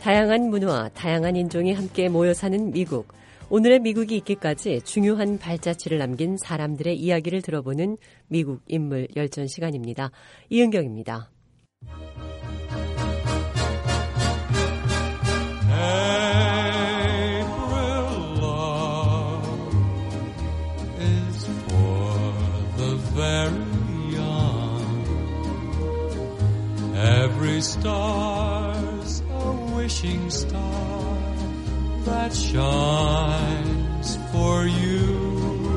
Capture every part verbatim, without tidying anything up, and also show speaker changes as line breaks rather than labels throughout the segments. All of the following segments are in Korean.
다양한 문화, 다양한 인종이 함께 모여 사는 미국. 오늘의 미국이 있기까지 중요한 발자취를 남긴 사람들의 이야기를 들어보는 미국 인물 열전 시간입니다. 이은경입니다.
Every star's a wishing star that shines for you.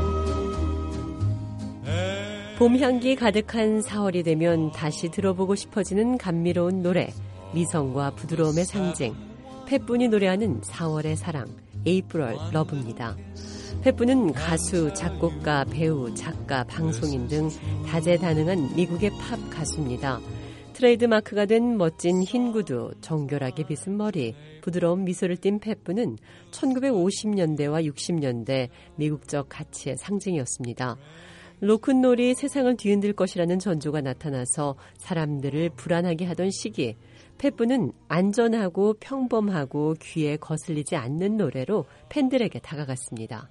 봄 향기 가득한 사월이 되면 다시 들어보고 싶어지는 감미로운 노래, 미성과 부드러움의 상징, 팻분이 노래하는 사월의 사랑, April Love입니다. 팻분은 가수, 작곡가, 배우, 작가, 방송인 등 다재다능한 미국의 팝 가수입니다. 트레이드마크가 된 멋진 흰 구두, 정결하게 빗은 머리, 부드러운 미소를 띤 팻분은 천구백오십 년대와 육십 년대 미국적 가치의 상징이었습니다. 로큰롤이 세상을 뒤흔들 것이라는 전조가 나타나서 사람들을 불안하게 하던 시기, 팻분은 안전하고 평범하고 귀에 거슬리지 않는 노래로 팬들에게 다가갔습니다.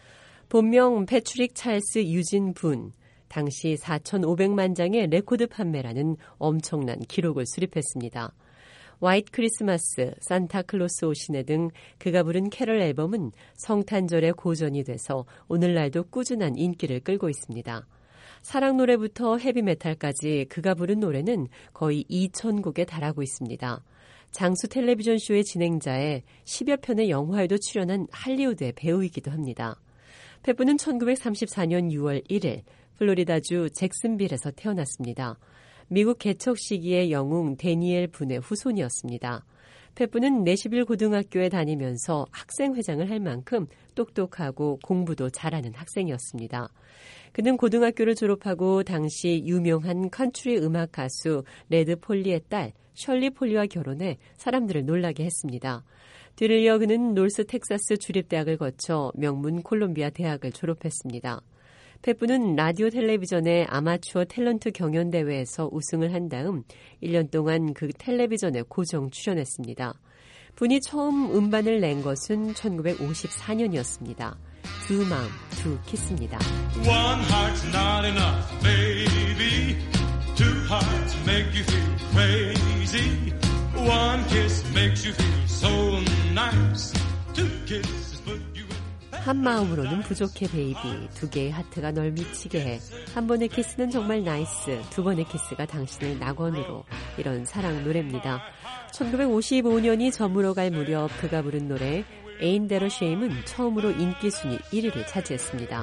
본명 패트릭 찰스 유진 분, 당시 사천오백만 장의 레코드 판매라는 엄청난 기록을 수립했습니다. 화이트 크리스마스, 산타클로스 오시네 등 그가 부른 캐럴 앨범은 성탄절의 고전이 돼서 오늘날도 꾸준한 인기를 끌고 있습니다. 사랑 노래부터 헤비메탈까지 그가 부른 노래는 거의 이천 곡에 달하고 있습니다. 장수 텔레비전 쇼의 진행자에 십여 편의 영화에도 출연한 할리우드의 배우이기도 합니다. 팻분은 천구백삼십사 년 유월 일일 플로리다주 잭슨빌에서 태어났습니다. 미국 개척 시기의 영웅 데니엘 분의 후손이었습니다. 팻분은 내시빌 고등학교에 다니면서 학생회장을 할 만큼 똑똑하고 공부도 잘하는 학생이었습니다. 그는 고등학교를 졸업하고 당시 유명한 컨트리 음악 가수 레드 폴리의 딸 셜리 폴리와 결혼해 사람들을 놀라게 했습니다. 뒤를 이어 그는 노스 텍사스 주립대학을 거쳐 명문 콜롬비아 대학을 졸업했습니다. 팻분은 라디오 텔레비전의 아마추어 탤런트 경연대회에서 우승을 한 다음 일 년 동안 그 텔레비전에 고정 출연했습니다. 분이 처음 음반을 낸 것은 천구백오십사 년이었습니다. 두 마음, 두 키스입니다.
One heart's not enough, baby. Two hearts make you feel crazy. One kiss makes you feel so nice. Two kisses put you in.
한 마음으로는 부족해 베이비. 두 개의 하트가 널 미치게 해. 한 번의 키스는 정말 나이스. 두 번의 키스가 당신을 낙원으로. 이런 사랑 노래입니다. 천구백오십오 년이 저물어갈 무렵 그가 부른 노래 Ain't That a Shame은 처음으로 인기 순위 일 위를 차지했습니다.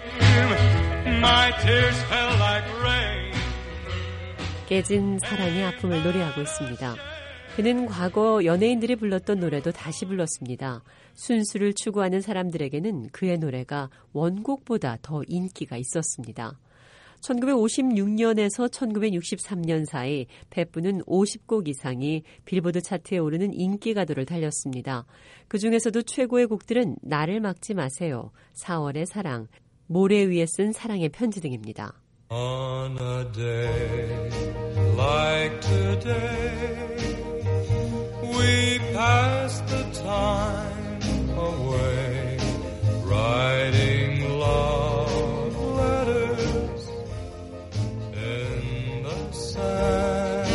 My tears fell like rain.
깨진 사랑의 아픔을 노래하고 있습니다. 그는 과거 연예인들이 불렀던 노래도 다시 불렀습니다. 순수를 추구하는 사람들에게는 그의 노래가 원곡보다 더 인기가 있었습니다. 천구백오십육 년에서 천구백육십삼 년 사이 팻분은 오십 곡 이상이 빌보드 차트에 오르는 인기 가도를 달렸습니다. 그중에서도 최고의 곡들은 나를 막지 마세요, 사월의 사랑, 모래 위에 쓴 사랑의 편지 등입니다.
On a day like today We pass the time away, writing love letters in the sand.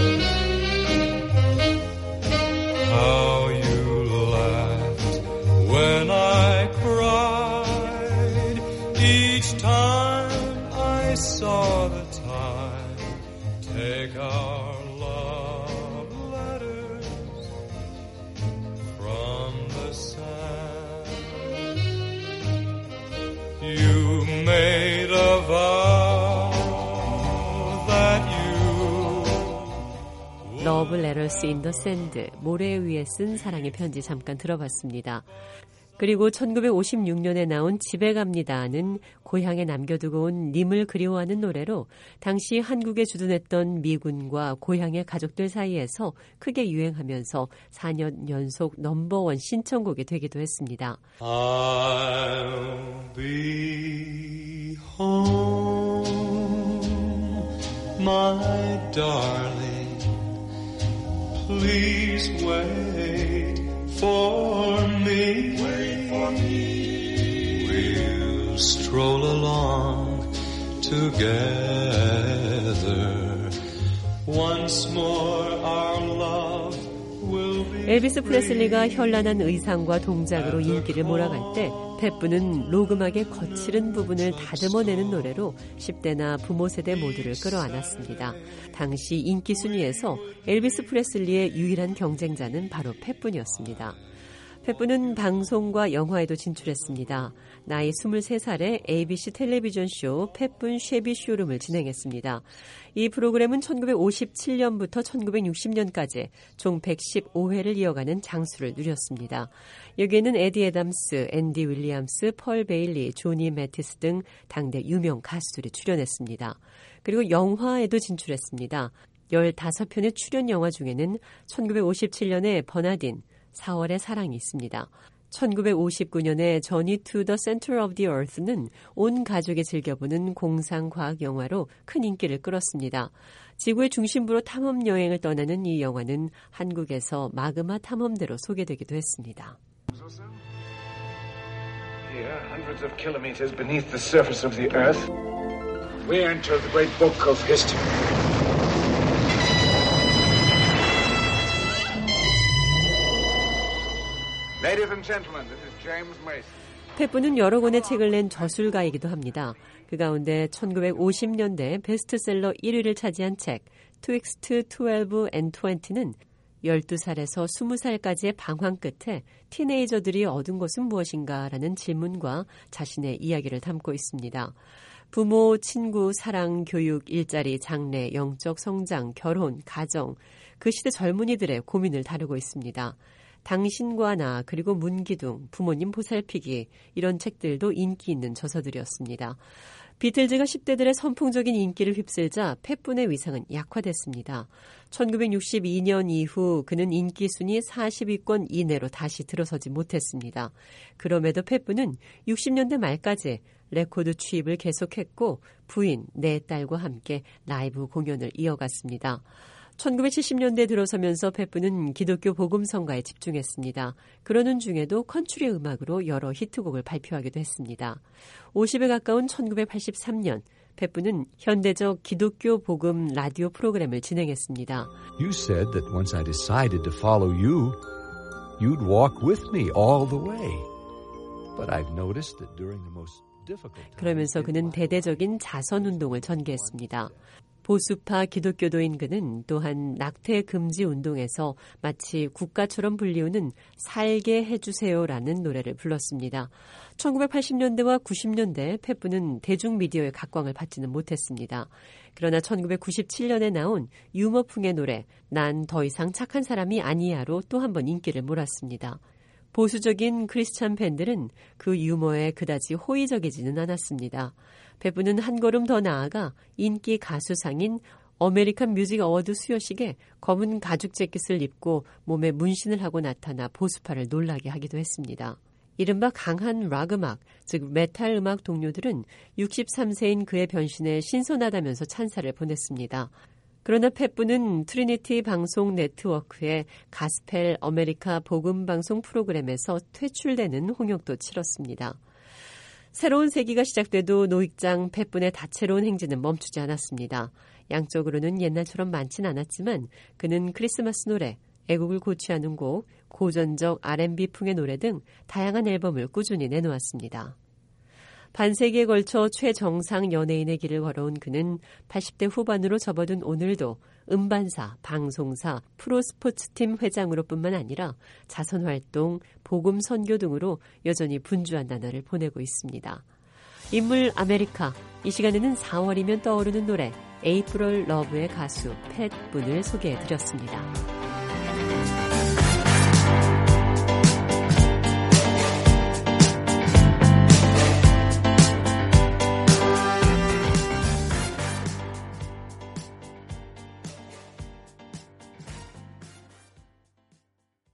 How you laughed when I cried each time I saw the tide take our
Love Letters in the Sand, 모래 위에 쓴 사랑의 편지 잠깐 들어봤습니다. 그리고 천구백오십육 년에 나온 집에 갑니다는 고향에 남겨두고 온 님을 그리워하는 노래로 당시 한국에 주둔했던 미군과 고향의 가족들 사이에서 크게 유행하면서 사 년 연속 넘버원 신청곡이 되기도 했습니다.
I'll be home, my darling. please wait for me. Wait for me. We'll stroll along together. Once more our love will be.
엘비스 프레슬리가 현란한 의상과 동작으로 인기를 몰아갈 때 펫분은 로그막의 거칠은 부분을 다듬어내는 노래로 십 대나 부모 세대 모두를 끌어안았습니다. 당시 인기 순위에서 엘비스 프레슬리의 유일한 경쟁자는 바로 펫분이었습니다. 펫분은 방송과 영화에도 진출했습니다. 나이 스물세 살에 에이비씨 텔레비전 쇼 펫분 쉐비 쇼룸을 진행했습니다. 이 프로그램은 천구백오십칠 년부터 천구백육십 년까지 총 백십오 회를 이어가는 장수를 누렸습니다. 여기에는 에디 애담스, 앤디 윌리엄스, 펄 베일리, 조니 매티스 등 당대 유명 가수들이 출연했습니다. 그리고 영화에도 진출했습니다. 열다섯 편의 출연 영화 중에는 천구백오십칠 년에 버나딘, 사월의 사랑이 있습니다. 천구백오십구 년에 저니 투 더 센터 오브 디 얼스는 온 가족이 즐겨보는 공상과학 영화로 큰 인기를 끌었습니다. 지구의 중심부로 탐험 여행을 떠나는 이 영화는 한국에서 마그마 탐험대로 소개되기도 했습니다.
Here, hundreds of kilometers beneath the surface of the earth, we enter the great book of history. Ladies and gentlemen, this is James Mason.
펫분은 여러 권의 책을 낸 저술가이기도 합니다. 그 가운데 천구백오십 년대 베스트셀러 일 위를 차지한 책 Twixt twelve and twenty는 열두 살에서 스무 살까지의 방황 끝에 티네이저들이 얻은 것은 무엇인가라는 질문과 자신의 이야기를 담고 있습니다. 부모, 친구, 사랑, 교육, 일자리, 장래, 영적 성장, 결혼, 가정, 그 시대 젊은이들의 고민을 다루고 있습니다. 당신과 나 그리고 문기둥, 부모님 보살피기 이런 책들도 인기 있는 저서들이었습니다. 비틀즈가 십 대들의 선풍적인 인기를 휩쓸자 펫분의 위상은 약화됐습니다. 천구백육십이 년 이후 그는 인기 순위 사십 위권 이내로 다시 들어서지 못했습니다. 그럼에도 펫분은 육십 년대 말까지 레코드 취입을 계속했고 부인, 네 딸과 함께 라이브 공연을 이어갔습니다. 천구백칠십 년대 들어서면서 펫분은 기독교 복음성가에 집중했습니다. 그러는 중에도 컨트리 음악으로 여러 히트곡을 발표하기도 했습니다. 오십에 가까운 천구백팔십삼 년 펫분은 현대적 기독교 복음 라디오 프로그램을 진행했습니다.
You said that once I decided to follow you, you'd walk with me all the way. But I've noticed that during the most difficult times.
그러면서 그는 대대적인 자선 운동을 전개했습니다. 보수파 기독교도인 그는 또한 낙태 금지 운동에서 마치 국가처럼 불리우는 살게 해주세요라는 노래를 불렀습니다. 천구백팔십 년대와 구십 년대 펫분은 대중미디어의 각광을 받지는 못했습니다. 그러나 천구백구십칠 년에 나온 유머풍의 노래 난 더 이상 착한 사람이 아니야로 또 한 번 인기를 몰았습니다. 보수적인 크리스찬 팬들은 그 유머에 그다지 호의적이지는 않았습니다. 펫분은 한 걸음 더 나아가 인기 가수상인 어메리칸 뮤직 어워드 수여식에 검은 가죽 재킷을 입고 몸에 문신을 하고 나타나 보수파를 놀라게 하기도 했습니다. 이른바 강한 락 음악, 즉 메탈 음악 동료들은 육십삼 세인 그의 변신에 신선하다면서 찬사를 보냈습니다. 그러나 펫분은 트리니티 방송 네트워크의 가스펠 어메리카 복음 방송 프로그램에서 퇴출되는 홍역도 치렀습니다. 새로운 세기가 시작돼도 노익장 펫분의 다채로운 행진은 멈추지 않았습니다. 양적으로는 옛날처럼 많진 않았지만 그는 크리스마스 노래, 애국을 고취하는 곡, 고전적 알앤비풍의 노래 등 다양한 앨범을 꾸준히 내놓았습니다. 반세기에 걸쳐 최정상 연예인의 길을 걸어온 그는 팔십 대 후반으로 접어든 오늘도 음반사, 방송사, 프로스포츠팀 회장으로 뿐만 아니라 자선활동, 복음 선교 등으로 여전히 분주한 나날을 보내고 있습니다. 인물 아메리카, 이 시간에는 사월이면 떠오르는 노래 에이프럴 러브의 가수 펫분을 소개해드렸습니다.